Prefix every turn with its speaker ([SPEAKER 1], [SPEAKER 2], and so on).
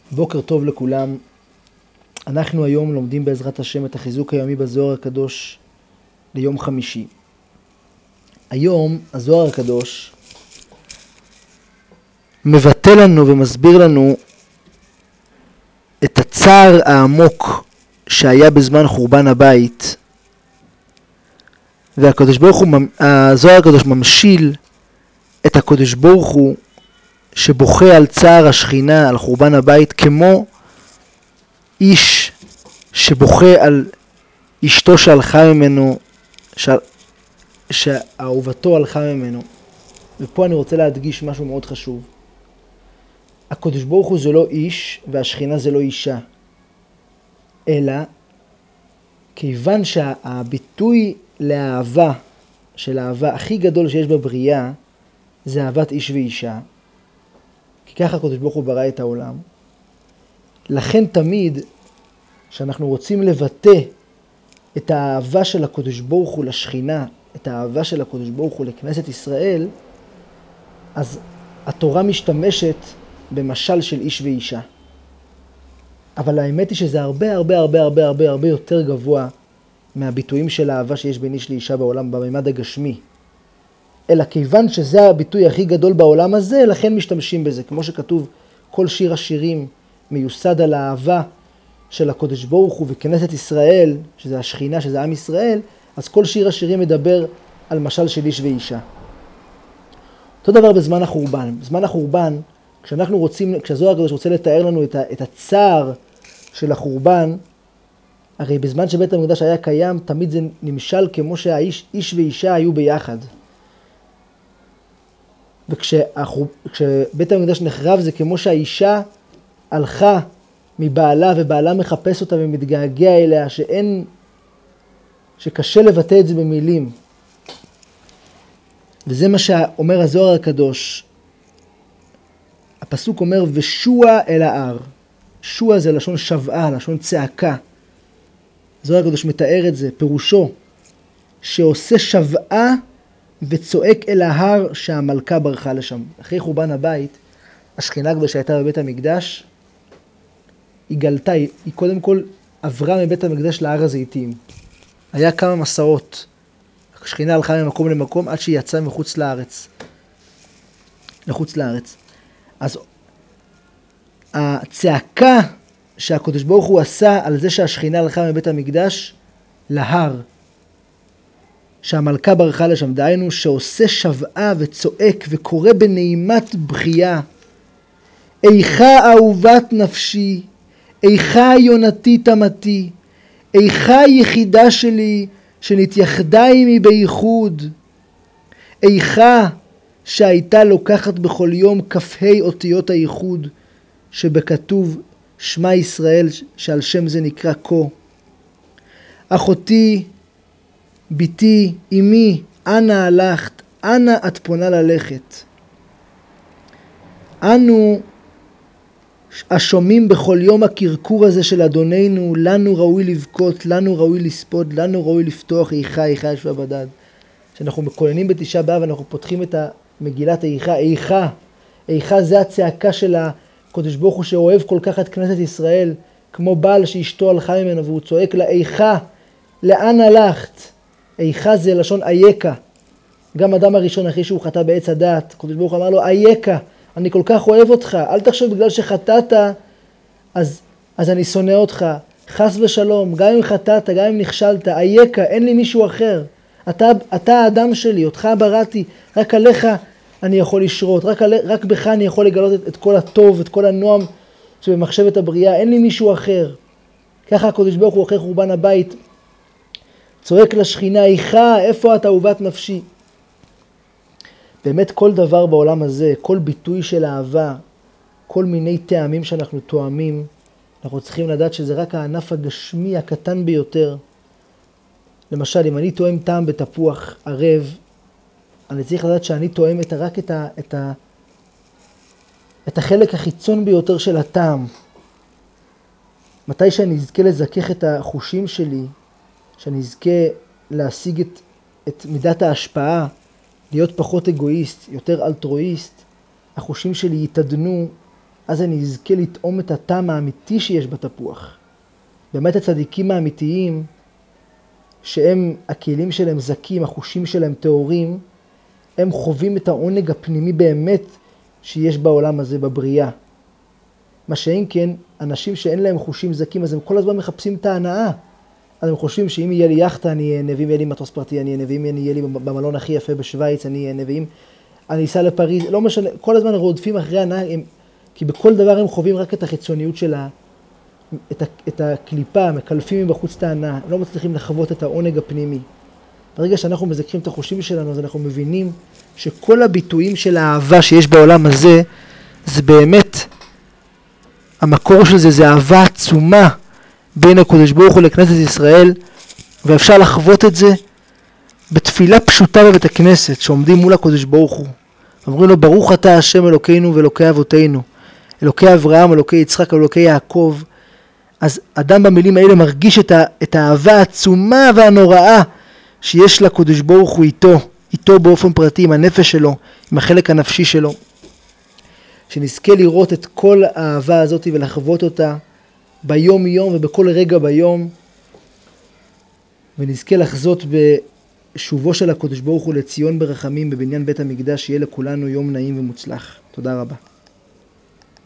[SPEAKER 1] בוקר טוב לכולם. אנחנו היום לומדים בעזרת השם את החיזוק היומי בזוהר הקדוש ליום חמישי. היום הזוהר הקדוש מבטא לנו ומסביר לנו את הצער העמוק שהיה בזמן חורבן הבית, והקדוש ברוך הוא, הזוהר הקדוש ממשיל את הקדוש ברוך הוא שבוכה על צער השכינה, על חורבן הבית, כמו איש שבוכה על אשתו שהלכה ממנו, שאהובתו הלכה ממנו. ופה אני רוצה להדגיש משהו מאוד חשוב. הקדוש ברוך הוא זה לא איש והשכינה זה לא אישה, אלא כיוון שהביטוי לאהבה של האהבה הכי גדול שיש בבריאה זה אהבת איש ואישה, כי ככה הקדוש ברוך הוא ברא את העולם. לכן תמיד שאנחנו רוצים לבטא את האהבה של הקדוש ברוך הוא לשכינה, את האהבה של הקדוש ברוך הוא לכנסת ישראל, אז התורה משתמשת במשל של איש ואישה. אבל האמת היא שזה הרבה יותר גבוה מהביטויים של האהבה שיש בין איש לאישה בעולם, בממד הגשמי. אלא כיוון שזה הביטוי הכי גדול בעולם הזה, לכן משתמשים בזה. כמו שכתוב, כל שיר השירים מיוסד על האהבה של הקדוש ברוך הוא וכנסת ישראל, שזה השכינה, שזה עם ישראל, אז כל שיר השירים מדבר על משל של איש ואישה. אותו דבר בזמן החורבן. בזמן החורבן, כשהזוהר הקדוש רוצה לתאר לנו את הצער של החורבן, הרי בזמן שבית המקדש היה קיים, תמיד זה נמשל כמו שהאיש ואישה היו ביחד. וכשבית המקדש נחרב זה כמו שהאישה הלכה מבעלה ובעלה מחפש אותה ומתגעגע אליה, שקשה לבטא את זה במילים. וזה מה שאומר הזוהר הקדוש. הפסוק אומר ושוע אל ההר. שוע זה לשון שבעה, לשון צעקה. הזוהר הקדוש מתאר את זה, פירושו שעושה שבעה וצועק אל ההר שהמלכה ברחה לשם. אחרי חורבן הבית, השכינה הקדושה שהייתה בבית המקדש, היא גלתה, היא קודם כל עברה מבית המקדש להר הזיתים. היה כמה מסעות. השכינה הלכה ממקום למקום עד שהיא יצאה לחוץ לארץ. אז הצעקה שהקדוש ברוך הוא עשה על זה שהשכינה הלכה מבית המקדש להר, שהמלכה ברחה לשם, דהיינו שעושה שבעה וצועק וקורא בנעימת בחייה, איכה אהובת נפשי, איכה יונתי תמתי, איכה יחידה שלי שנתייחדה עימי בייחוד, איכה שהייתה לוקחת בכל יום כ"ה אותיות הייחוד שבכתוב שמע ישראל, שעל שם זה נקרא כה. אחותי, ביתי, אמי, אנה הלכת, אנה את פונה ללכת. אנו השומעים בכל יום הקרקור הזה של אדוננו, לנו ראוי לבכות, לנו ראוי לספוד, לנו ראוי לפתוח איכה ישבה בדד. כשאנחנו מקוננים בתשעה באב, אנחנו פותחים את מגילת איכה זה הצעקה של הקדוש ברוך הוא שאוהב כל כך את כנסת ישראל, כמו בעל שאשתו הלכה ממנו והוא צועק לה איכה, לאן הלכת? איכה זה לשון אייקה. גם אדם הראשון אחרי שהוא חטא בעץ הדעת, הקדוש ברוך הוא אמר לו אייקה, אני כל כך אוהב אותך, אל תחשוב בגלל שחטאת אז אני שונא אותך, חס ושלום, גם אם חטאת, גם אם נכשלת, אייקה, אין לי מישהו אחר, אתה האדם שלי, אותך בראתי, רק עליך אני יכול לשרות, רק בך אני יכול לגלות את כל הטוב, את כל הנועם שבמחשבת הבריאה, אין לי מישהו אחר. ככה הקדוש ברוך הוא אחרי חורבן הבית צועק לשכינה, איכה, איפה את אהובת נפשי? באמת כל דבר בעולם הזה, כל ביטוי של אהבה, כל מיני טעמים שאנחנו תואמים, אנחנו צריכים לדעת שזה רק הענף הגשמי הקטן ביותר. למשל, אם אני תואם טעם בתפוח ערב, אני צריך לדעת שאני תואם רק את החלק החיצון ביותר של הטעם. מתי שאני אזכה לזכך את החושים שלי, שאני אזכה להשיג את מידת ההשפעה, להיות פחות אגואיסט, יותר אלטרואיסט, החושים שלי יתעדנו אז אני אזכה לטעום את הטעם האמיתי שיש בתפוח. באמת הצדיקים האמיתיים, שהם, הכלים שלהם זקים, החושים שלהם טהורים, הם חווים את העונג הפנימי באמת שיש בעולם הזה, בבריאה. מה שאם כן, אנשים שאין להם חושים זקים, אז הם כל הזמן מחפשים את ההנאה. אז הם חושבים שאם יהיה לי יחטה אני אהנה, ואם יהיה לי מטוס פרטי אני אהנה, ואם יהיה לי במלון הכי יפה בשוויץ אני אהנה, ואם אני אסע לפריז, לא משנה, כל הזמן רודפים אחרי ההנאה, כי בכל דבר הם חווים רק את החיצוניות שלה, את הקליפה, מקלפים מבחוץ את ההנאה, לא מצליחים לחוות את העונג הפנימי. ברגע שאנחנו מזכרים את החושים שלנו, אז אנחנו מבינים שכל הביטויים של האהבה שיש בעולם הזה, זה באמת, המקור של זה אהבה עצומה בין הקדוש ברוך הוא לכנסת ישראל, ואפשר לחוות את זה בתפילה פשוטה בבית הכנסת, שעומדים מול הקדוש ברוך הוא. אומרים לו, ברוך אתה השם אלוקינו ואלוקי אבותינו, אלוקי אברהם, אלוקי יצחק, אלוקי יעקב. אז אדם במילים האלה מרגיש את האהבה העצומה והנוראה שיש לקדוש ברוך הוא איתו באופן פרטי, עם הנפש שלו, עם החלק הנפשי שלו. שנזכה לראות את כל האהבה הזאת ולחוות אותה ביום יום ובכל רגע ביום, ונזכה לחזות בשובו של הקדוש ברוך הוא לציון ברחמים בבניין בית המקדש, שיהיה לכולנו יום נעים ומוצלח. תודה רבה.